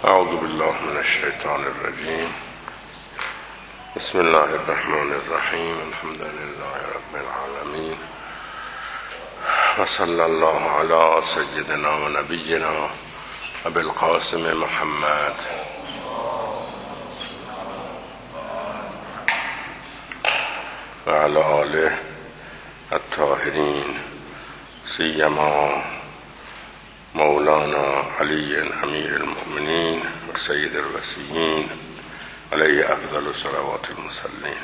اعوذ بالله من الشیطان الرجیم. بسم الله الرحمن الرحیم. الحمد لله رب العالمین و صلی الله علی سیدنا و نبینا ابی القاسم محمد و علی آله الطاهرین، سیما مولانا علی امیر المؤمنین و سید الوصیین علیه افضل صلوات المصلین.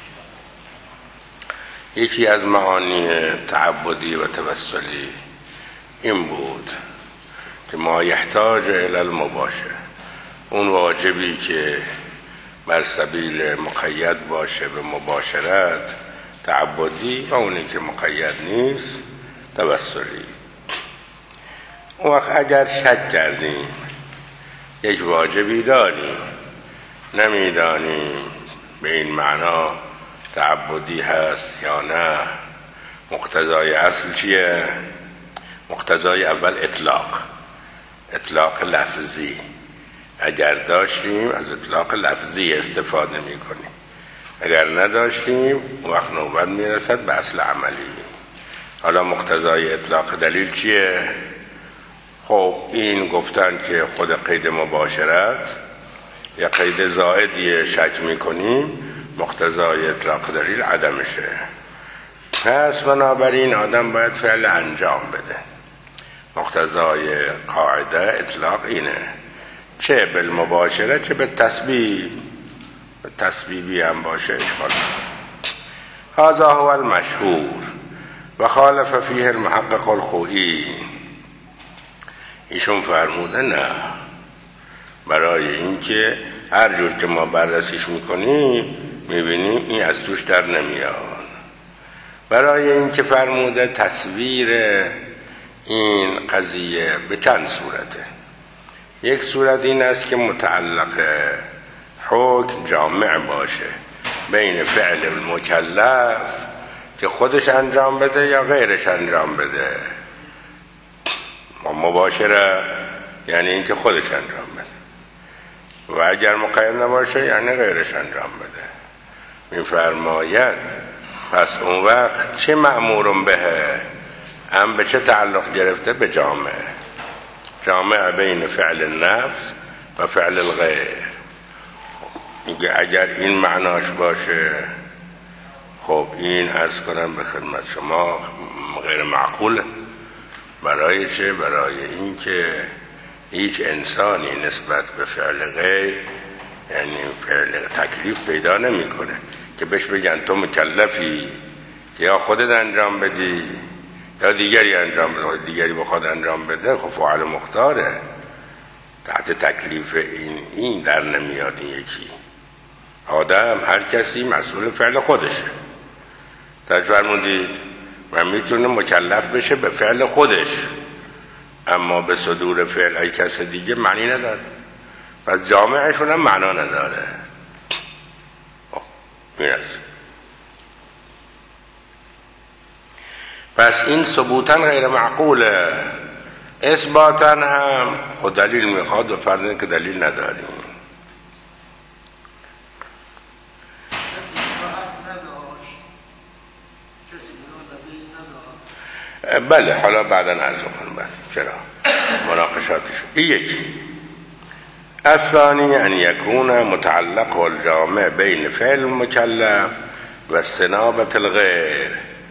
یکی از معانی تعبدی و توسلی این بود که ما یحتاج الی المباشره، اون واجبی که بر سبیل مقید باشه به مباشرت تعبدی و اونی که مقید نیست توسلی. اون وقت اگر شک کردیم یک واجبی داریم نمیدانیم به این معنا تعبدی هست یا نه، مقتضای اصل چیه؟ مقتضای اول اطلاق لفظی. اگر داشتیم از اطلاق لفظی استفاده می کنیم، اگر نداشتیم وقت نوبت می رسد به اصل عملی. حالا مقتضای اطلاق دلیل چیه؟ خب این گفتن که خود قید مباشرت یا قید زائدی شک می کنیم، مقتضای اطلاق دلیل عدمشه. پس بنابراین آدم باید فعل انجام بده. مقتضای قاعده اطلاق اینه، چه بالمباشره چه به تسبیب. به تسبیبی هم باشه اشکال نداره. هذا هو المشهور و خالف فیه المحقق الخوئی. ایشون فرموده نه، برای اینکه هر جور که ما بررسیش میکنیم میبینیم این از توش در نمیاد. برای اینکه فرموده تصویر این قضیه به چند صورته. یک صورت این است که متعلق حکم جامع باشه بین فعل المکلف که خودش انجام بده یا غیرش انجام بده. مباشره یعنی اینکه خودش انجام بده، و اگر مقید نباشه یعنی غیرش انجام بده. میفرماید پس اون وقت چه مأمورم بهه؟ هم به چه تعلق گرفته؟ به جامع بین فعل النفس و فعل الغیر. میگه اگر این معناش باشه خب این عرض کنم به خدمت شما غیر معقوله. برای چه؟ برای اینکه هیچ انسانی نسبت به فعل غیر یعنی فعل تکلیف پیدا نمیکنه که بهش بگن تو مکلفی که یا خودت انجام بدی یا دیگری انجام بده. دیگری بخواد انجام بده خب فاعل مختاره، تحت تکلیف این در نمیاد. این یکی آدم هر کسی مسئول فعل خودشه. تا فرمودید و میتونه مکلف بشه به فعل خودش، اما به صدور فعل ای کس دیگه معنی نداره. پس جامعشون هم معنا نداره. میرسه. پس این ثبوتاً غیر معقوله. اثباتاً هم خود دلیل میخواد و فرض که دلیل نداریم. بله حالا بعدا عرض کنم. بله چرا مناقشاتش یک. الثانی ان یکون متعلق الجامع بین فعل مکلف و استنابت الغیر.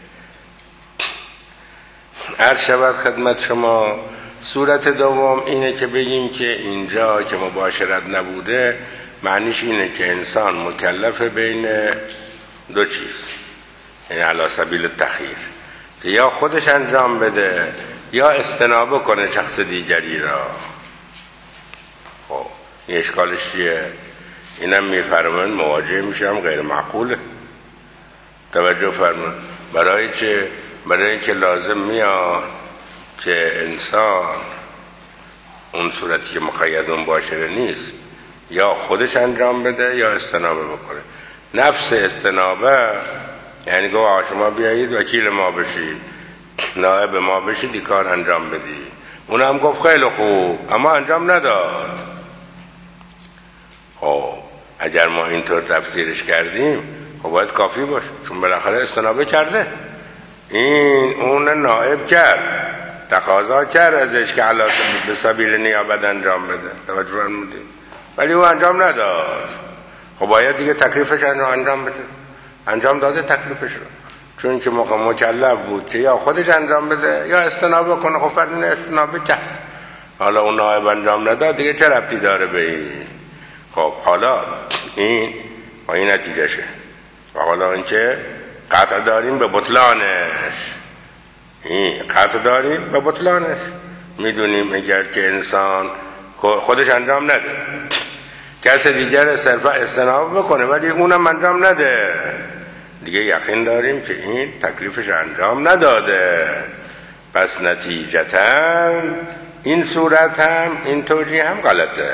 عرض شود خدمت شما صورت دوم اینه که بگیم که اینجا که مباشرت نبوده معنیش اینه که انسان مکلف بین دو چیز، یعنی علی سبیل التخییر، که یا خودش انجام بده یا استنابه کنه شخص دیگری را. خب این اشکالش چیه؟ اینم میفرمون مواجه میشم غیر معقوله. توجه فرمون. برای چه؟ برای اینکه لازم میاد که انسان اون صورتی که مقید مباشره نیست یا خودش انجام بده یا استنابه بکنه. نفس استنابه یعنی گوه شما بیایید وکیل ما بشید، نائب ما بشید، این کار انجام بدید. اون هم گفت خیلی خوب، اما انجام نداد. اگر ما اینطور تفسیرش کردیم خب باید کافی باشه، چون بالاخره استنابه کرده، این اون نائب کرد، تقاضا کرد ازش که علاوه به سبیل نیابت انجام بده، توجه فرمودید، ولی او انجام نداد. خب باید دیگه تکلیفش انجام بده، انجام داده تکلیفش رو، چون که موقع مکلف بود که یا خودش انجام بده یا استنابه کنه. خب فرض استنابه کرد، حالا اون نائب انجام نداد دیگه چه ربطی داره به این؟ خب حالا این نتیجهشه. و حالا اینکه قطع داریم به بطلانش، این قطع داریم به بطلانش. میدونیم اگر که انسان خودش انجام نده، کس دیگر صرفا استناب بکنه ولی اونم انجام نده، دیگه یقین داریم که این تکلیفش انجام نداده. پس نتیجتاً این صورت هم این توجیه هم غلطه.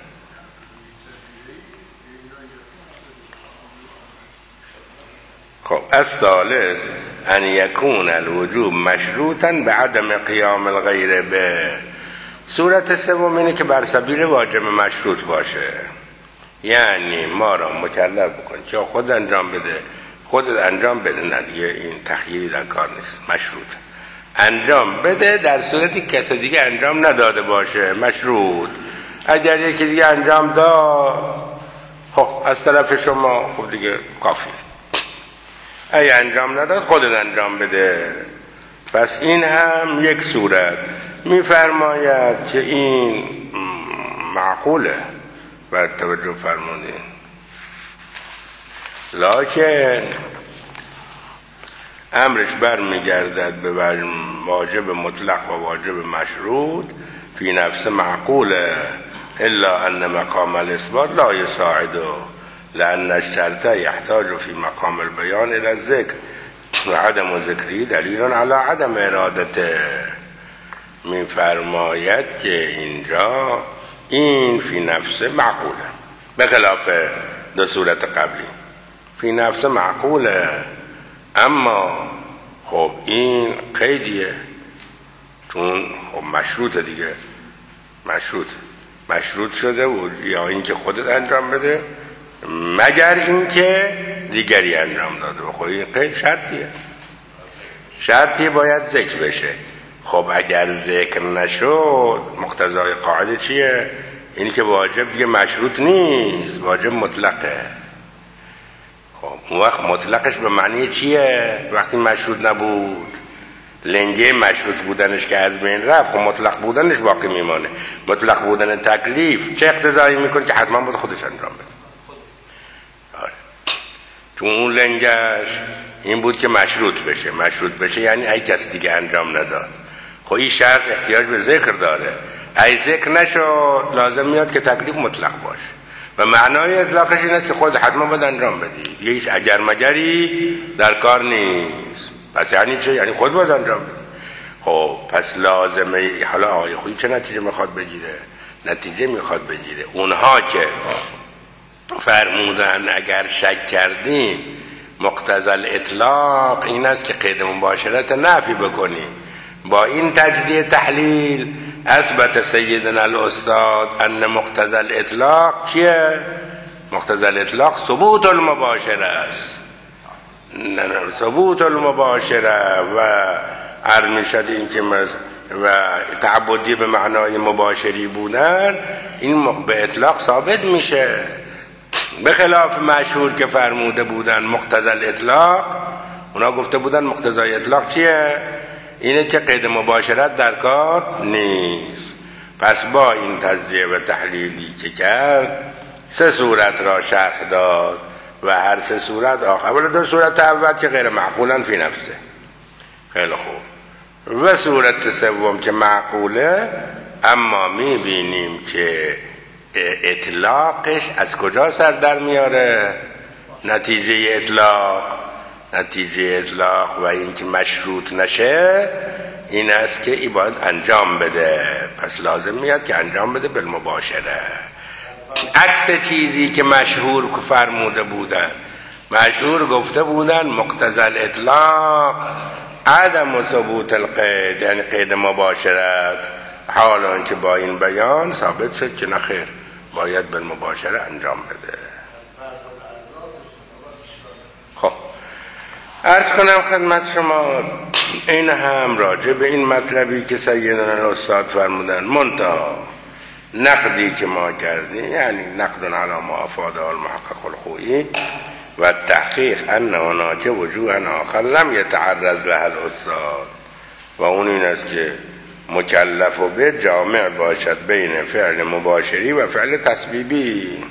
خب الثالث ان یکون الوجوب مشروطا به عدم قیام الغیر به. صورت سوم اینه که بر سبیل واجب مشروط باشه، یعنی ما را مکلف بکن که خود انجام بده، خودت انجام بده، نه دیگه این تخییری در کار نیست، مشروط انجام بده در صورتی کس دیگه انجام نداده باشه، مشروط. اگر یکی دیگه انجام داد خب از طرف شما خب دیگه کافی، اگه انجام نداد خودت انجام بده. پس این هم یک صورت. میفرماید که این معقوله، بر توجه فرمودین، لکن امرش برمیگردد به واجب مطلق و واجب مشروط فی نفس معقوله، الا ان مقام الاثبات لا یساعده لأن الشرط يحتاج في مقام البيان إلى الذكر وعدم ذكره دلیل على عدم ارادته. می‌فرماید که اینجا این فی نفس معقوله، به خلاف دو صورت قبلی. فی نفس معقوله، اما خب این قیدیه، چون خب مشروطه دیگه، مشروط شده بود یا اینکه خودت انجام بده مگر اینکه دیگری انجام داده. خب این قید شرطیه باید ذکر بشه. خب اگر ذکر نشد مقتضای قاعده چیه؟ اینی که واجب دیگه مشروط نیست، واجب مطلقه. خب اون وقت مطلقش به معنی چیه؟ وقتی مشروط نبود، لنگه مشروط بودنش که از بین رفت، خب مطلق بودنش باقی میمانه. مطلق بودن تکلیف چه اقتضایی میکنه که حتما باید خودش انجام بده. چون اون لنگش این بود که مشروط بشه یعنی ای کس دیگه انجام نداد. خب این شرط احتیاج به ذکر داره، ای ذکر نشد لازم میاد که تکلیف مطلق باشه و معنای اطلاقش این است که خود حتما باید انجام بدی، یه هیچ اگر مگری در کار نیست. پس یعنی چه؟ یعنی خود باید انجام بدی. خب پس لازمه. حالا آقای خویی چه نتیجه میخواد بگیره؟ نتیجه میخواد بگیره اونها که فرمودن اگر شک کردیم مقتضی الاطلاق این است که قید مباشرت نفی بکنیم. با این تجزیه تحلیل اثبت سیدنا الاستاد ان مقتضی الاطلاق چیه؟ مقتضی الاطلاق ثبوت المباشره است، ثبوت المباشره و ارمشد این که و تعبدی به معنای مباشری بودن این به اطلاق ثابت میشه، به خلاف مشهور که فرموده بودن مقتضی الاطلاق. اونا گفته بودن مقتضی اطلاق چیه؟ اینه که قید مباشرت در کار نیست. پس با این تجزیه و تحلیلی که کرد سه صورت را شرح داد و هر سه صورت آخر دو صورت اول که غیر معقولن فی نفسه، خیلی خوب، و صورت سوم که معقوله اما میبینیم که اطلاقش از کجا سر در میاره؟ نتیجه اطلاق و این که مشروط نشه این است که این باید انجام بده، پس لازم میاد که انجام بده بالمباشره. عکس چیزی که مشهور فرموده بودن، مشهور گفته بودن مقتضی الاطلاق عدم ثبوت القید، یعنی قید مباشرت، حالا که با این بیان ثابت شد که نخیر باید بالمباشره انجام بده. عرض کنم خدمت شما این هم راجع به این مطلبی که سیدنا الاستاد فرمودن منتها نقدی که ما کردیم، یعنی نقد علی ما افاد المحقق الخوئی و تحقیق ان هناک وجوه آخر لم یتعرض له الاستاد، و اون این است که مکلف و به جامع باشد بین فعل مباشری و فعل تسبیبی.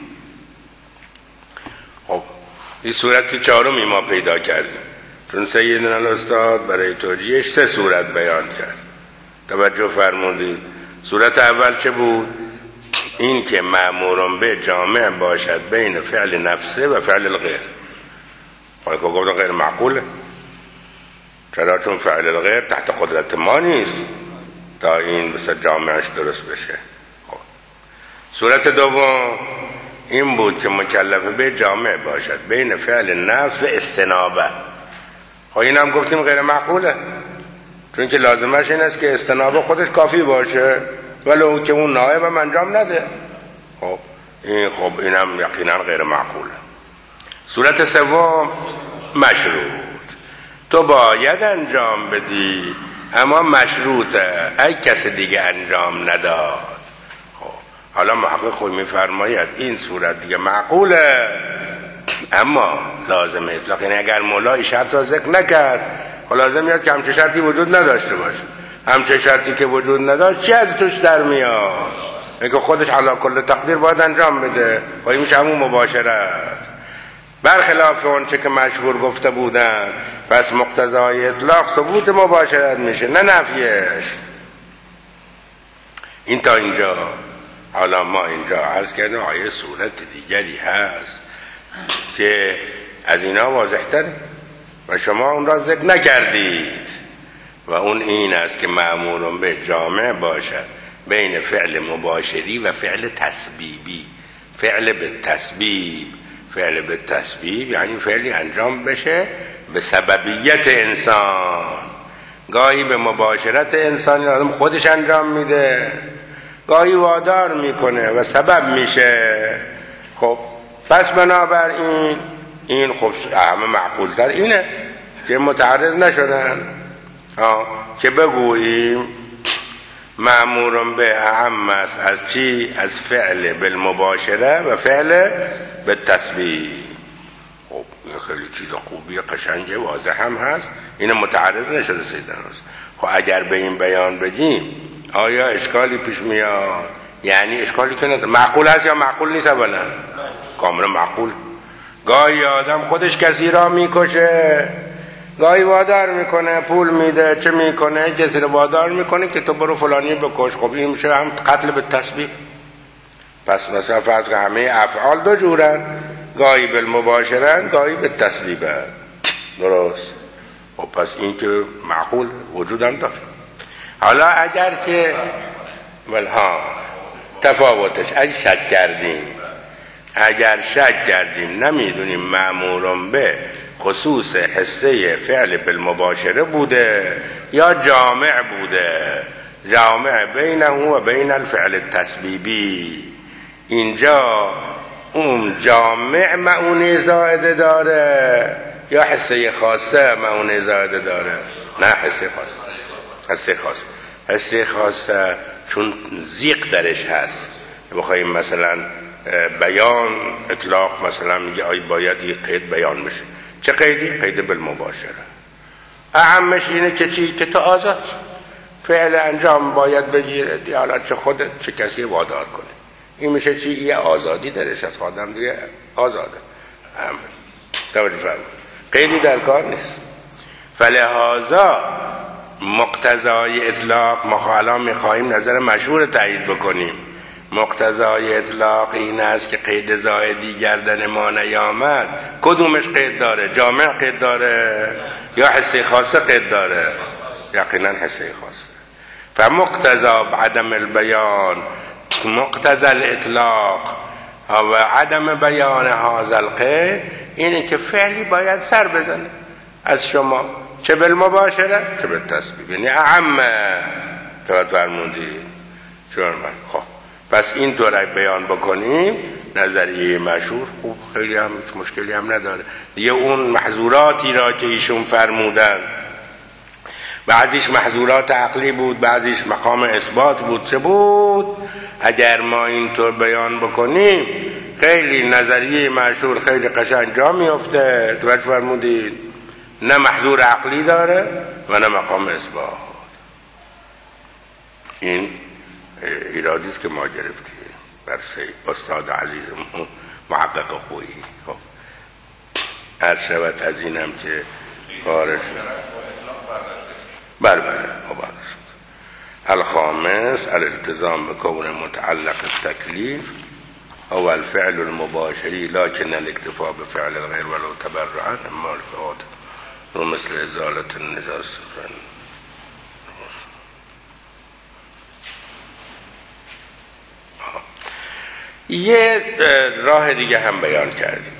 خب این صورت چهارمی ما پیدا کردیم، چون سیدنا الاستاد برای توجیهش 3 صورت بیان کرد. توجه فرمودید. صورت اول چه بود؟ این که مأمورم به جامع باشد بین فعل نفسه و فعل الغیر. که گفتن غیر معقوله. چرا؟ چون فعل الغیر تحت قدرت ما نیست تا این مثل جامعش درست بشه. خب صورت دوم این بود که مکلف به جامع باشد بین فعل نفس و استنابه. خب این هم گفتیم غیر معقوله، چون که لازمش این است که استنابه خودش کافی باشه ولو که اون نائب هم انجام نده. خب این هم یقینا غیر معقوله. صورت سوم مشروط، تو باید انجام بدی اما مشروطه، ای کسی دیگه انجام نداد. خب حالا محقق خود میفرماید این صورت دیگه معقوله اما لازم اطلاق، یعنی اگر مولای شرط را ذکر نکرد خب لازم میاد که همچه شرطی وجود نداشته باشه. همچه شرطی که وجود نداشت چی از توش در میاد؟ اینکه خودش علی کل تقدیر باید انجام بده و این میشه همون مباشرت، برخلاف اون چه که مشهور گفته بودن. پس مقتضای اطلاق ثبوت مباشرت میشه نه نفیش. این تا اینجا. حالا ما اینجا عرض کردیم آیه صورت دیگری هست که از اینا واضح تر و شما اون را ذکر نکردید و اون این است که مأمورم به جامع باشد بین فعل مباشری و فعل تسبیبی. فعل به تسبیب یعنی فعلی انجام بشه به سببیت انسان. گاهی به مباشرت انسان آدم خودش انجام میده، گاهی وادار میکنه و سبب میشه. خب پس بنابراین این خب همه معقول تر اینه که متعرض نشدن که بگوییم مأمورم به اعم است از چی؟ از فعل بالمباشره و فعل بالتسبیح. خب این خیلی چیز خوبیه، قشنگه، واضح هم هست، این متعرض نشده سیدنا. خب اگر به این بیان بگیم آیا اشکالی پیش میاد؟ یعنی اشکالی که نداره. معقول هست یا معقول نیست؟ اولا کاملا معقول. گاهی آدم خودش کسی را میکشه، گاهی وادار میکنه، پول میده، چه میکنه، کسی رو وادار میکنه که تو برو فلانی بکش. خب این میشه هم قتل به تسبیح. پس مثلا فرض که همه افعال دو جورن، گاهی بالمباشرن گاهی به تسبیبه. درست؟ خب پس این که معقول وجود هم داره. حالا اگر که تفاوتش اگر شک کردیم نمیدونیم مأمورم به خصوص حصه فعل بالمباشره بوده یا جامع بوده، جامع بینه و بین الفعل التسبیبی. اینجا اون جامع معونه زائده داره یا حصه خاصه معونه زائده داره؟ نه حصه خاصه چون زیق درش هست. بخوایم مثلا بیان اطلاق مثلا میگه آی باید این قید بیان بشه. چه قیدی؟ قید بالمباشره. اهمش اینه که چی؟ که تو آزاد فعل انجام باید بگیره، حالا چه خودت چه کسی وادار کنه. این میشه چی؟ یه آزادی درش از آدم دیگه آزاده. توجه فرمایید، قیدی در کار نیست. فلهذا مقتضای اطلاق ما حالا میخواهیم نظر مشهور تایید بکنیم. مقتضای اطلاق این است که قید زائدی گردن ما نیامد. کدومش قید داره؟ جامع قید داره یا حصه خاصه قید داره؟ یقینا حصه خاصه. فمقتضا عدم البیان مقتضى الاطلاق و عدم بیان هذا القید اینه که فعلی باید سر بزنه از شما، چه بالمباشره چه بالتسبیح، یعنی اعمه. توجه فرمودید؟ چون خب پس این طور بیان بکنیم نظریه مشهور خوب خیلی هم مشکلی هم نداره دیگه. اون محظوراتی را که ایشون فرمودن بعضیش محظورات عقلی بود، بعضیش مقام اثبات بود. چه بود؟ اگر ما اینطور بیان بکنیم خیلی نظریه مشهور خیلی قشنگ جا میفته. توجه فرمودید؟ نه محظور عقلی داره و نه مقام اثبات. این ایرادی است که ما گرفتیم بر استاد عزیزمون محقق خویی. خب عرض شود از اینم که کارش بله الخامس الالتزام بكون متعلق التكليف او الفعل المباشري لكن الاكتفاء بفعل الغير ولو تبرعا اما الفوات ومثل ازالة النجاسة. یه راه دیگه هم بیان کردیم.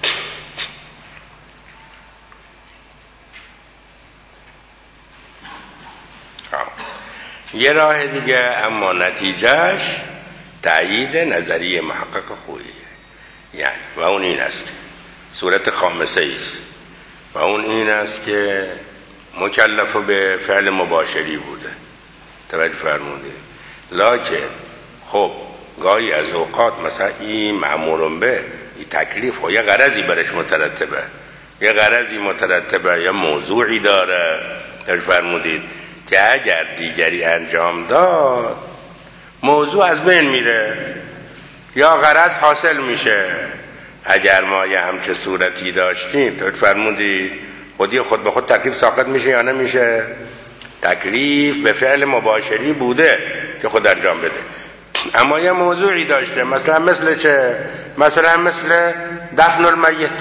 یه راه دیگه اما نتیجهش تأیید نظریه محقق خویی، یعنی و اون این است صورت خامسه است و اون این است که مکلف به فعل مباشری بوده. توجه فرمودید؟ لکن خب گاهی از اوقات مثلا این مأمورون به این تکلیف و یه غرضی برش مترتبه، یه غرضی مترتبه یا موضوعی داره. توجه فرمودید؟ که اگر دیگری انجام داد موضوع از بین میره یا غرض حاصل میشه. اگر ما یه همچه صورتی داشتیم توجه فرمودید خود به خود تکلیف ساقط میشه یا نمیشه؟ تکلیف به فعل مباشری بوده که خود انجام بده، اما یه موضوعی داشته. مثل چه؟ مثل دفن المیت.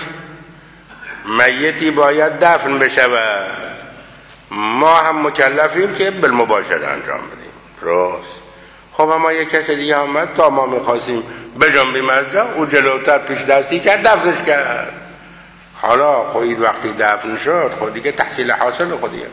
میتی باید دفن بشود، ما هم مکلفیم که بالمباشر انجام بدیم. درست؟ خب اما یک کسی دیگه آمد تا ما میخواستیم بجنبیم از جا، او جلوتر پیش دستی کرد دفنش کرد. حالا خود وقتی دفن شد خود دیگه تحصیل حاصل خودیه،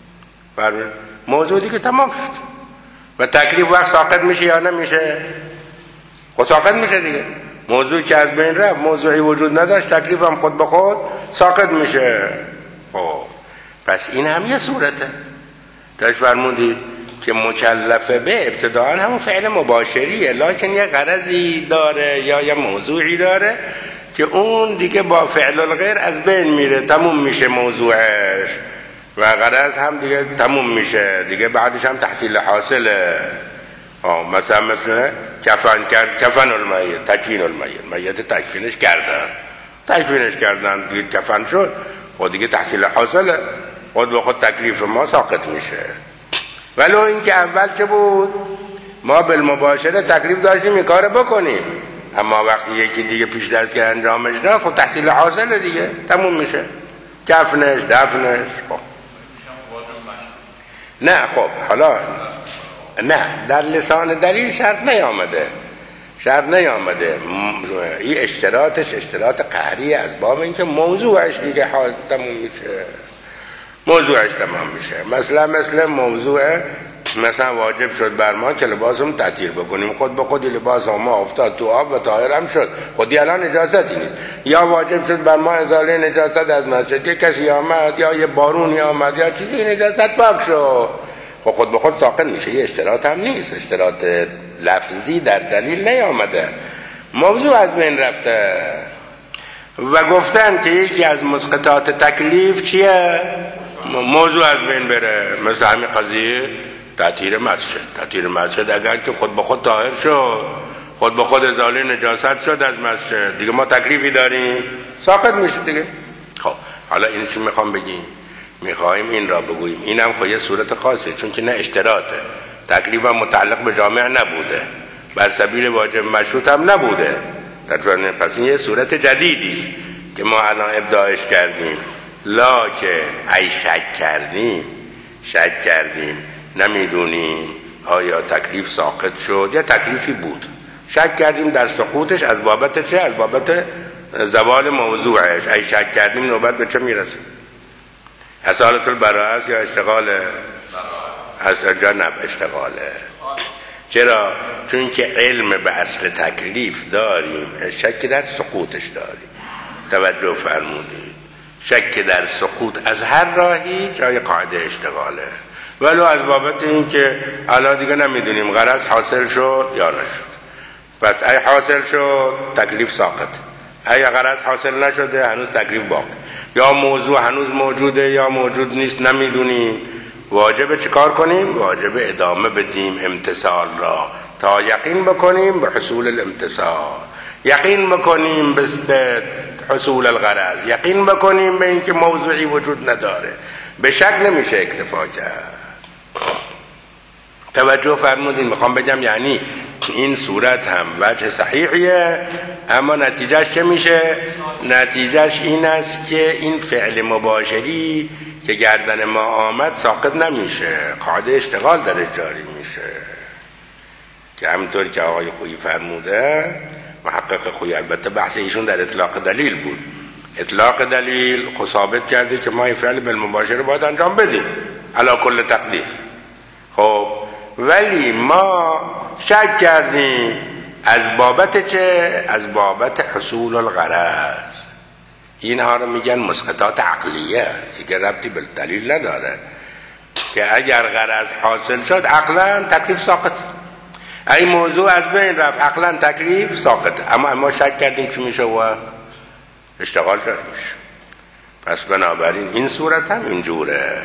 موضوع دیگه تمام شد و تکلیف وقت ساقط میشه یا نمیشه؟ خود ساقط میشه دیگه. موضوعی که از بین رفت، موضوعی وجود نداشت، تکلیف هم خود به خود ساقط میشه. خب پس این هم یه صورته. داشت فرمودید که مکلفه به ابتداعا همون فعل مباشریه، لکن یه غرضی داره یا یه موضوعی داره که اون دیگه با فعل الغیر از بین میره، تموم میشه موضوعش و غرض هم دیگه تموم میشه دیگه، بعدش هم تحصیل حاصله. مثلا کفن المیت، تکفین المیت، میت تکفینش کردن دیگه کفن شد، خود دیگه تحصیل حاصله، خود به خود تکلیف ما ساقط میشه. ولو این که اول چه بود؟ ما بالمباشره تکلیف داشتیم این کار بکنیم، اما وقتی یکی دیگه پیش دست که انجامش داد خود تحصیل حاصله دیگه، تموم میشه، کفنش دفنش. خب نه خب حالا نه، در لسان دلیل شرط نیامده. این اشتراط قهری از باب اینکه موضوعش دیگه تموم میشه. مثلا موضوع مثلا واجب شد بر ما که لباسم تطهیر بکنیم، خود به خودی لباس ما افتاد تو آب و طاهر هم شد، خودی الان نجاستی نیست. یا واجب شد بر ما ازاله نجاست از مسجد، کسی آمد یا یه بارونی آمد یا چیزی، نجاست پاک شد، خود به خود ساقط میشه. یه اشتراط هم نیست، اشتراط لفظی در دلیل نیامده، موضوع از بین رفته. و گفتن که یکی از مسقطات تکلیف چیه؟ موضوع از بین بره. مثل همین قضیه تطهیر مسجد اگر که خود به خود طاهر شد، خود به خود ازاله نجاست شد از مسجد، دیگه ما تکلیفی داریم؟ ساقط میشه دیگه. خب حالا این چی میخوام بگیم؟ میخوایم این را بگوییم اینم خب یه صورت خاصه، چون که نه اشتراطه، تکلیف هم متعلق به جامعه نبوده، بر سبیل واجب مشروط هم نبوده. پس این یه صورت جدیدی است که ما الان ابداعش کردیم. لکن ای شک کردیم نمیدونیم آیا تکلیف ساقط شد یا تکلیفی بود، شک کردیم در سقوطش از بابت چه؟ از بابت زوال موضوعش. ای شک کردیم نوبت به چه میرسه؟ اصالت البراءه یا اشتغاله؟ از جانب اشتغاله. چرا؟ چون که علم به اصل تکلیف داریم، شک در سقوطش داریم. توجه فرمودید، شک در سقوط از هر راهی جای قاعده اشتغاله، ولو از بابت این که حالا دیگه نمیدونیم غرض حاصل شد یا نشد. پس ای حاصل شد تکلیف ساقط، ای غرض حاصل نشده هنوز تکلیف باقی، یا موضوع هنوز موجوده یا موجود نیست نمیدونیم. واجب چیکار کنیم؟ واجب ادامه بدیم امتثال را تا یقین بکنیم به حصول الامتثال، یقین بکنیم به حصول الغرض، یقین بکنیم به اینکه موضوعی وجود نداره. به شک نمیشه اکتفا کرد. توجه فرمودین؟ میخوام بگم یعنی این صورت هم وجه صحیحیه، اما نتیجهش چه میشه؟ نتیجهش این است که این فعل مباشری که گردن ما آمد ساقط نمیشه، قاعده اشتغال درش جاری میشه، که همینطور که آقای خویی فرموده، محقق خویی، البته بحث ایشون در اطلاق دلیل بود، اطلاق دلیل خود ثابت کرده که ما این فعل بالمباشره باید انجام بدیم علی کل تقدیر. خب ولی ما شک کردیم از بابت چه؟ از بابت حصول الغرض. اینها رو میگن مسقطات عقلیه، دیگه ربطی به دلیل نداره، که اگر غرض حاصل شد عقلا تکلیف ساقط، این موضوع از بین رفت عقلا تکلیف ساقط، اما ما شک کردیم چی میشه و اشتغال جاری میشه. پس بنابراین این صورت هم اینجوره.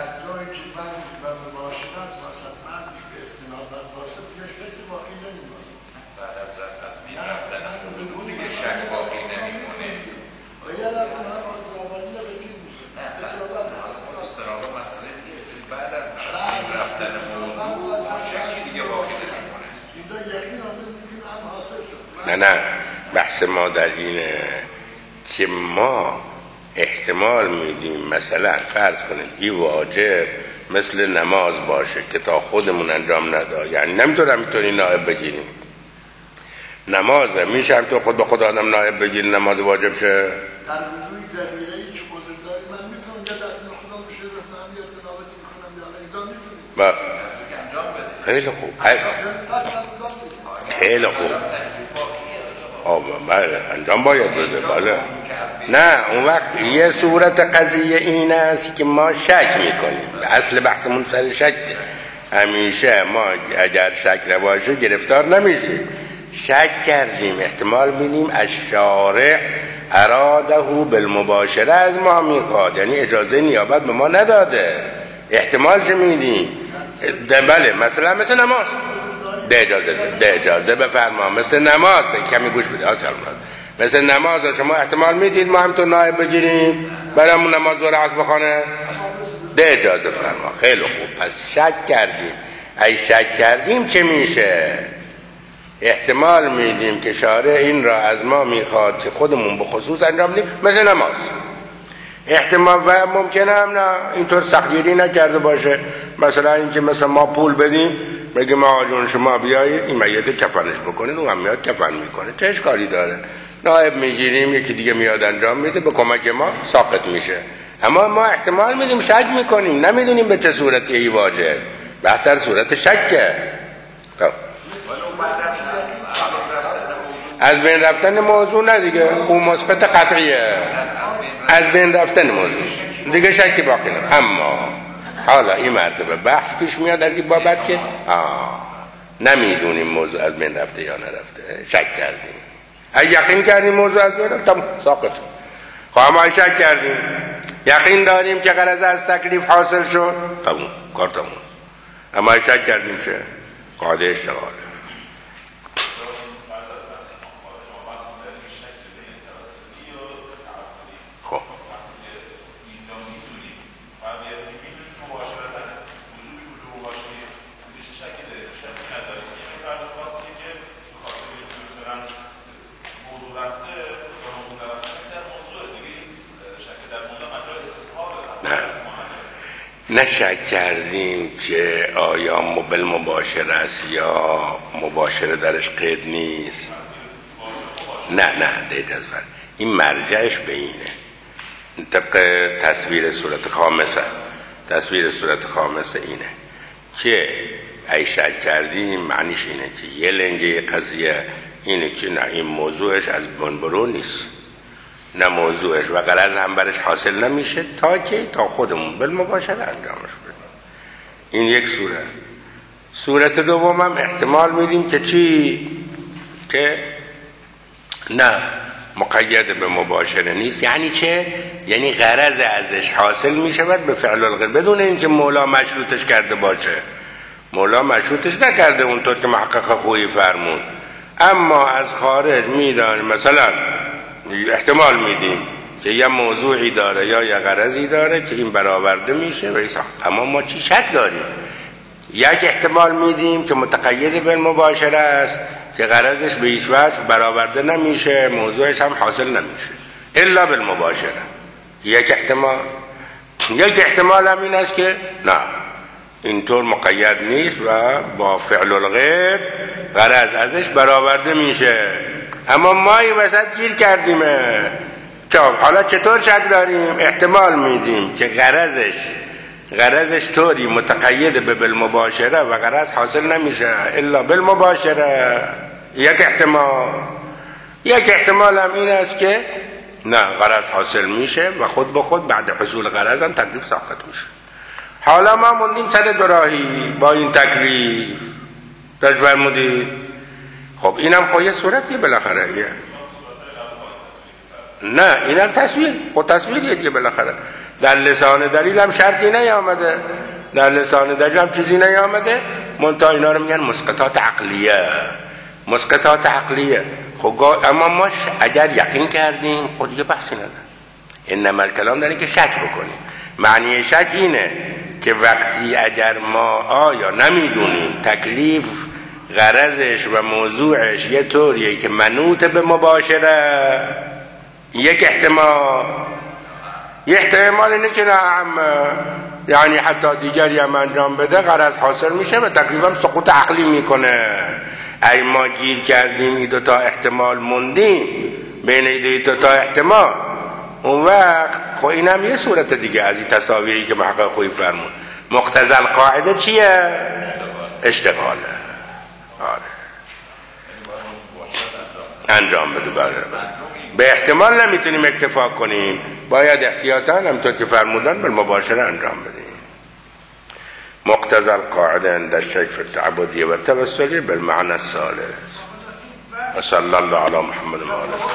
نه بحث ما در اینه که ما احتمال میدیم مثلا فرض کنید این واجب مثل نماز باشه که تا خودمون انجام ندا، یعنی نمیتونی نائب بگیریم. نماز میشه هم تو خود به خود آدم نائب بگیری نماز واجب شه؟ در وضوعی ضروره هیچ عذر داری من میتونم که دست خدا بشه دست من یا تلاوت میکنم یا اینجا میتونم خیلی خوب خیلی خوب بله انجام باید بده. بله نه اون وقت یه صورت قضیه این است که ما شک میکنیم، اصل بحثمون سر شک، همیشه ما اگر شک نباشه گرفتار نمیشیم. شک کردیم احتمال میدیم از شارع اراده بالمباشره از ما میخواد، یعنی اجازه نیابت به ما نداده، احتمال چه میدیم؟ بله مثلا مثل نماز ده اجازه بفرما، مثل نماز کمی گوش بده مثل نماز شما احتمال میدید ما هم تو نائب بگیریم برامون نماز ظهر عصر بخونه، ده اجازه فرما. خیلی خوب، پس شک کردیم. ای شک کردیم چه میشه؟ احتمال میدیم که شارع این را از ما میخواد که خودمون به خصوص انجام بدیم مثل نماز. احتمال و ممکنه هم نه اینطور سختگیری نکرده باشه، مثلا اینکه مثلا ما پول بدیم بگیم آقا جون شما بیایید این میت کفنش بکنید، اون هم میاد کفن میکنه، چه اشکالی داره؟ نائب میگیریم یکی دیگه میاد انجام میده، به کمک ما ساقط میشه. اما ما احتمال میدیم شک میکنیم، نمیدونیم به چه صورتی ای واجب، به اثر صورت شکه. از بین رفتن موضوع نه دیگه، اون مثبت قطعیه، از بین رفتن موضوع دیگه شکی باقی نه. اما حالا این مرتبه بحث پیش میاد از این بابت که نمیدونیم موضوع از بین رفته یا نرفته، شک کردیم. اگه یقین کردیم موضوع از بین رفته ساقط، خواهم های شک کردیم یقین داریم که غرض از تکلیف حاصل شد، تموم کار تموم. اما های شک کردیم چه؟ قاعده اشتغاله. نه شک کردیم که آیا بالمباشره است یا مباشره درش قید نیست. نه این مرجعش به اینه، طبق تصویر صورت خامسه است. تصویر صورت خامسه اینه که ای شک کردیم معنیش اینه که یه لنگه قضیه اینه که نه این موضوعش از بنبرو نیست، نه موضوعش و غرض هم برش حاصل نمیشه تا خودمون بالمباشره انجامش بدیم. این یک صورت دوم هم احتمال میدیم که چی؟ که نه مقید به مباشره نیست. یعنی چه؟ یعنی غرض ازش حاصل میشود به فعل الغیر بدون اینکه مولا مشروطش کرده باشه. مولا مشروطش نکرده اونطور که محقق خویی فرمون، اما از خارج میدانیم مثلا احتمال میدیم که یه موضوعی داره یا یه غرضی داره که این برآورده میشه و اما ما چی شک داریم؟ یک احتمال میدیم که متقید به مباشره است که غرضش به هیچ وجه برآورده نمیشه، موضوعش هم حاصل نمیشه الا بالمباشره. یک احتمال هم این است که نه اینطور مقید نیست و با فعل الغیر غرض ازش برآورده میشه، اما ما این وسط گیر کردیمه. حالا چطور شک داریم؟ احتمال میدیم که غرضش طوری متقید به بالمباشره و غرض حاصل نمیشه الا بالمباشره. یک احتمال هم این است که نه غرض حاصل میشه و خود به خود بعد حصول غرض هم تکلیف ساقط میشه. حالا ما موندیم سر دوراهی با این تکلیف فرمودید. خب اینم خب یه صورتیه بالاخره. نه اینم تصویریه دیگه بالاخره. در لسان دلیل هم شرطی نیامده، در لسان دلیل هم چیزی نیامده، منتها اینا رو میگن مسقطات عقلیه. خب اما ما اگر یقین کردیم خود دیگه بحثی نداره. انما الکلام داره که شک بکنیم. معنی شک اینه که وقتی اگر ما آیا نمیدونیم تکلیف غرضش و موضوعش یه طوریه که منوط به مباشره، یک احتمال اینه که نعم یعنی حتی دیگری هم انجام بده غرض حاصل میشه و تقریبا سقوط عقلی میکنه. ای ما گیر کردیم این دوتا احتمال موندیم بین این دوتا احتمال، اون وقت خب اینم یه صورت دیگه از این تصاویری که محقق خویی فرمون. مقتضی القاعده چیه؟ اشتغاله. آره انجام بده. به احتمال نمیتونیم اکتفا کنیم، باید احتیاطاً همونطور که فرمودن بالمباشره انجام بدیم. مقتضى القاعده عند الشيء في التعبديه والتوسليه بالمعنى الثالث. وصلى الله على محمد وعلى